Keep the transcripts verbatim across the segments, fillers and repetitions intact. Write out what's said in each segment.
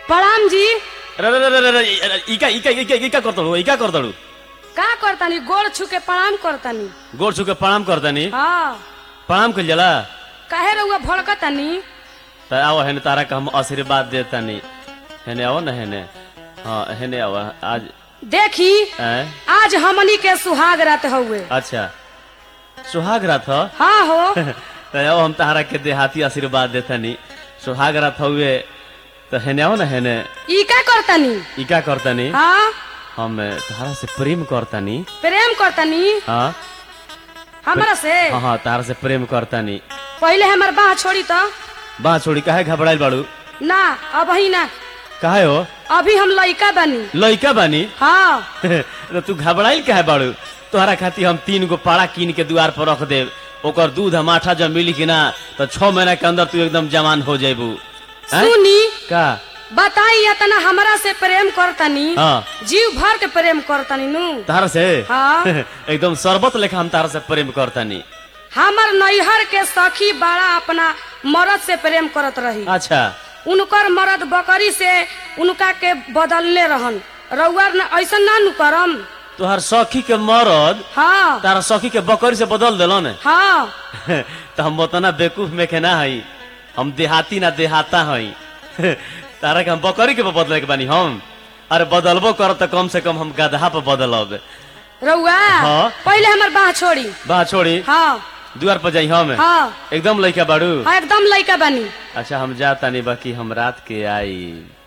प्रणाम जी। रे रे रे रे रे इका इका इका इका करतड़ू इका करतड़ू का करतानी? गोड़ छू के प्रणाम करतानी। गोड़ छू के प्रणाम करतानी। हाँ। प्रणाम कइल जाला। काहे रउआ भड़कतानी? त आओ हेने तारा का हम आशीर्वाद देतानी। हेने आओ न हेने। हाँ हेने आओ आज देखी हैं? आज हमनी के सुहाग रात हुए। अच्छा सुहाग रात हो। हाँ हो। त आओ हम तारा के देहाती आशीर्वाद देतानी। सुहाग रात हुए तो हेने आओ न हेने। ई का करतानी? इका करतानी। हाँ। हम तारा से प्रेम करतानी। प्रेम करतानी? हाँ हमरा से? हाँ हाँ तारा से प्रेम करतानी। पहले हमार बाह छोड़ी तो। बाह छोड़ी काहे घबराइल बाड़ू? ना अब ही ना, काहे हो? अभी हम लइका बानी। लइका बानी? हाँ। तो तू घबराइल काहे बाड़ू? तोहरा खातिर हम तीन गो पाड़ा कीन के द्वार पर रख देव। ओकर दूध हम आठा जब मिली कि ना तो छह महीना के अंदर तू एकदम जवान हो जाबू। सुनी का बताई इतना हमरा से प्रेम करतानी। हाँ। जीव भर के प्रेम करतानी नु। तारा से? हाँ। एकदम शरबत लेखा हम तारा से प्रेम करतानी। हमर नैहर के सखी बड़ा अपना मर्द से प्रेम करत रही। अच्छा उनकर मर्द बकरी से उनका के बदलने रहन। रउआ न ऐसा ना नु करम। तोहर सखी के मरद हाँ। तारा सखी के बकरी से बदल देलन। हाँ। तो हम उतना बेवकूफ में के ना हई। हम देहाती ना देहाता हई। तारा के हम बकरी के बदले के बानी हम। अरे बदलबो कर तो कम से कम हम गधा पे बदलब। रउआ हाँ। पहले हमर बाह छोड़ी। बाह छोड़ी? हाँ। द्वार पर जाई हम। हाँ। एकदम लइका बाड़ू? हाँ एकदम लइका बानी। अच्छा हम जाता नहीं बाकी हम रात के आई।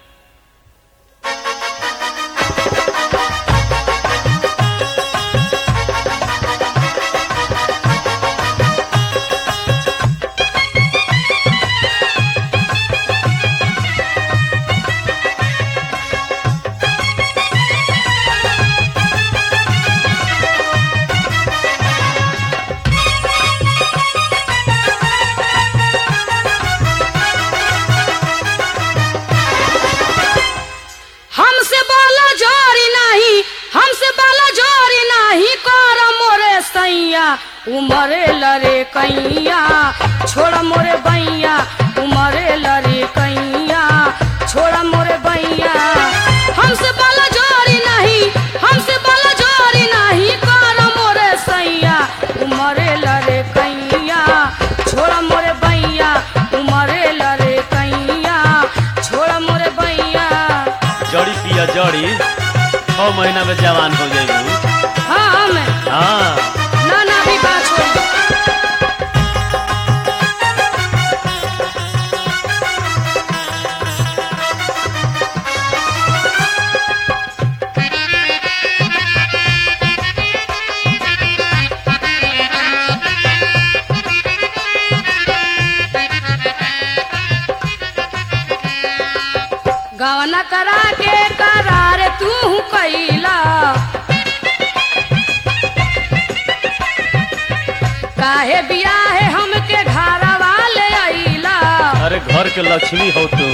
हमसे बाला जोरी नहीं, हमसे बाला जोरी नहीं कर मोरे सैया उमरे लरे कैया छोड़ मोरे बैया उमरे लरे कैया छोड़ मोरे बैया। हमसे बाला जोरी नहीं, हमसे बाला जोरी नहीं कर मोरे सैया उमरे लरे कैया छोड़ मोरे बैया उमरे लरे कैया छोड़ मोरे बैया। जड़ी पिया जड़ी छह महीना में जवान हो जाएगी। हाँ मैं हाँ ना ना भी बात छोड़ी। गवना करा के करार तू कैला काहे बियाहे हमके घरवा ले आइला। अरे घर के लक्ष्मी हो तू।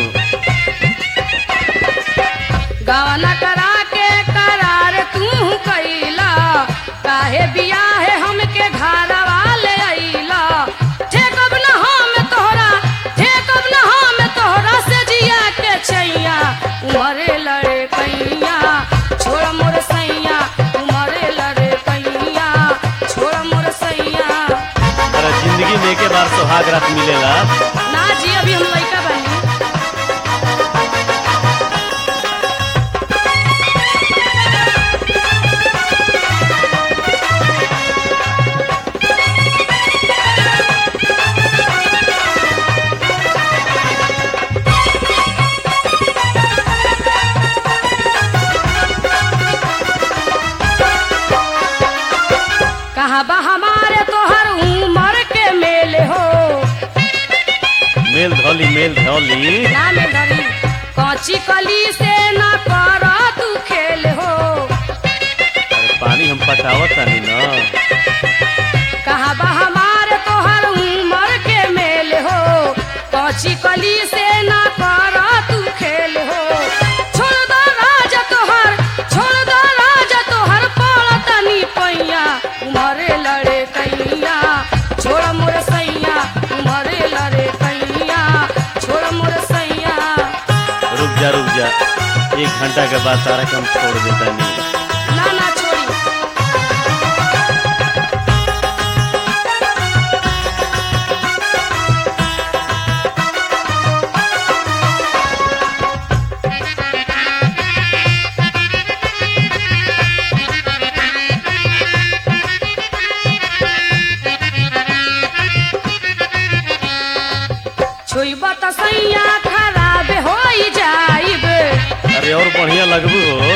गवना करा के करार तू कैला काहे बियाहे हमके घरवा ले आइला। ठेकब न हम तोहरा, ठेकब न हम तोहरा से जिया के छैया उमरे लड़े कैया छोड़ मोर सैया उमरे लड़े कैया छोड़ मोर सैया। अरे जिंदगी में एक बार सुहाग रात मिलेला। ना जी अभी हम लइका बानी। कहाँ बा हमारे तोहर उमर के मेले हो। मेल धोली मेल धोली ना में धरी कच्ची कली से ना कर तू खेल हो। अरे पानी हम पटावत तानी ना। कहाँ बा हमारे तोहर उमर के मेले हो कच्ची कली से ना कर तू खेल हो। छोड़ दो राजा तोहर, छोड़ दो राजा तोहर पड़ तनी पैया उमरे लड़े कैया छोड़ मोर सैया उमरे लड़े कैया छोड़ मोर सैया। रुक जा रुक जा, एक घंटा के बाद तारा के हम छोड़ देता नहीं। ना ना छोड़ी। छुईबा त सैया खराब हो जाइब। अरे और बढ़िया लगबू हो।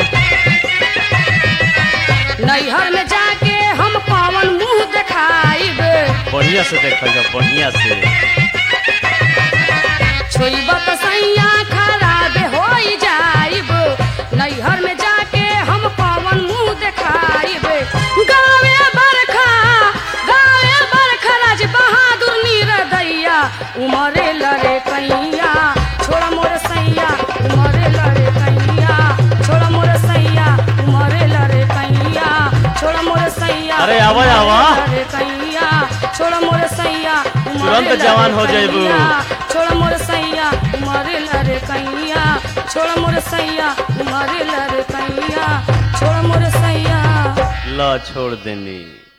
नैहर में जाके हम कौन मुंह दिखाइब। बढ़िया से देखेगा, बढ़िया से। छुईबा त सैया खराब हो जाइब। नैहर में जाके हम कौन मुंह दिखाइब। गावे बरखा गावे बरखा राज बहादुर नीरदैया उमरे लरे कैया छोड़ा मोर सैया उमरे लरे कैया छोड़ा मोर सैया उमरे लरे कैया छोड़ा मोर सैया। अरे आवा आवा, लरे कैया छोड़ा मोर सैया तुरंत जवान हो जाइबू। छोड़ा मोर सैया उमरे लरे कैया छोड़ा मोर सैया उमरे लरे कैया छोड़ा मोर सैया। ला छोड़ देनी।